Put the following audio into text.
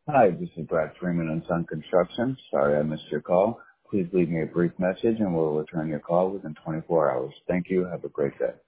Hi, this is Brad Freeman on Sun Construction. Sorry I missed your call. Please leave me a brief message and we'll return your call within 24 hours. Thank you. Have a great day.